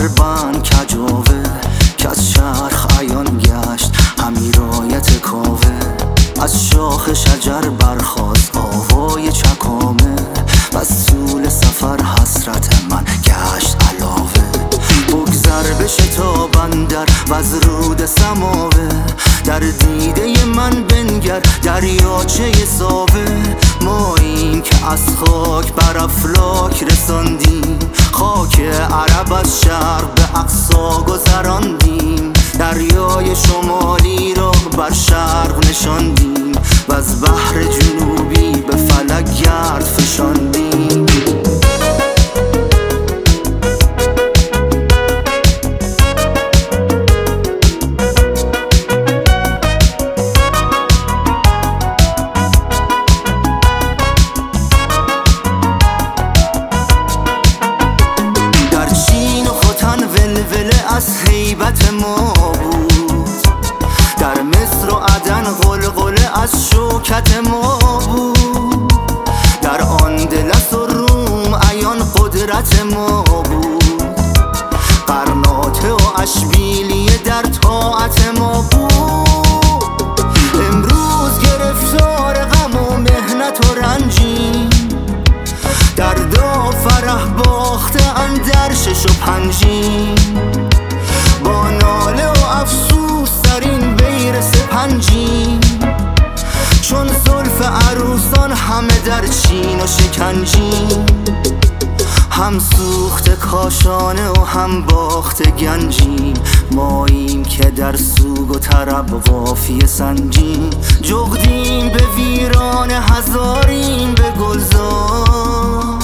بربند کجاوه که از چرخ عیان گشت همی رایت کاوه. از شاخ شجر برخاست آوای چکامه بس طول سفر حسرت من گشت علاوه. بگذر به شتابندر و از رود سماوه در دیده من بنگر دریاچه ساوه. ماییم که از خاک بر افلاک رساندیم خاک عرب از شرق به اقصا گذراندیم. دریای شمالی را بر شرق نشاندیم و از بحر جنوبی به فلک گرد فشاندیم. از هیبت ما بود در مصر و عدن غلغله از شوکت ما بود. در اندلس و روم عیان قدرت ما بود. قرناطه و اشبیلیه در طاعت ما بود. امروز گرفتار غم و مهنت و رنجیم درد و فرح باخته اندر شش و پنجیم. با ناله و افسوس در این بیر سپنجیم چون زلف عروسان همه در چین و شکنجیم. هم سوخت کاشانه و هم باخت گنجیم ماییم که در سوگ و طرب قافیه سنجیم. جغدیم به ویران هزاریم به گلزار.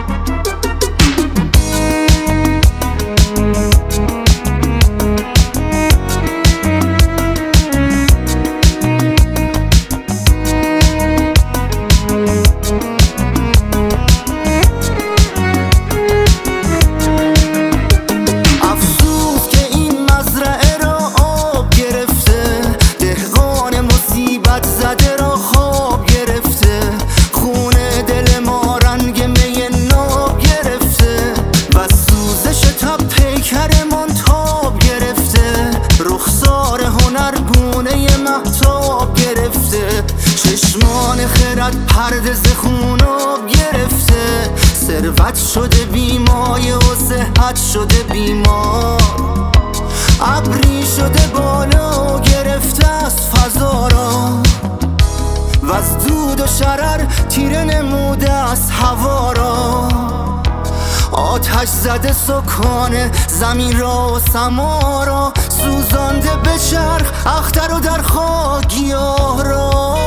زده را خواب گرفته خونه دل ما رنگ می ناب گرفته و سوزش تب پیکرمان تاب گرفته. رخسار هنرگونه مهتاب گرفته چشمان خرد پرده ز خوناب گرفته. ثروت شده بیمایه و صحت شده بیمار. ابری شده بالا و گرفته از فضا را و از دود و شرر تیره نموده از هوا را. آتش زده سکان زمین را و سما را سوزانده به چرخ اختر و در خاک گیاه را.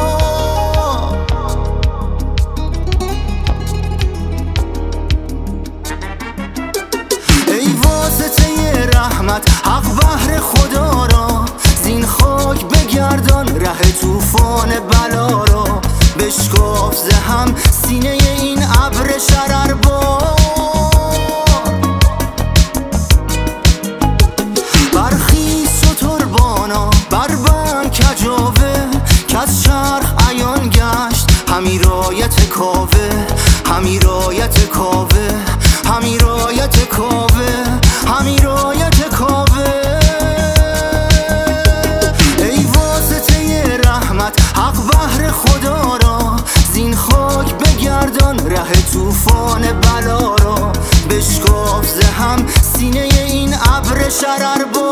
ای واسطه رحمت حق بهر خدا را زین خاک بگردان ره طوفان بلا را. بشکاف ز هم سینه این ابر شرربار. برخیز شتربانا بربند کجاوه که از چرخ عیان گشت همی رایت کاوه همی رایت کاوه همی رایت کاوه همی رایت کاوه. ای واسطه رحمت حق بهر خدا را زین خاک بگردان ره طوفان بلا را. بشکاف ز هم سینه این ابر شرربار.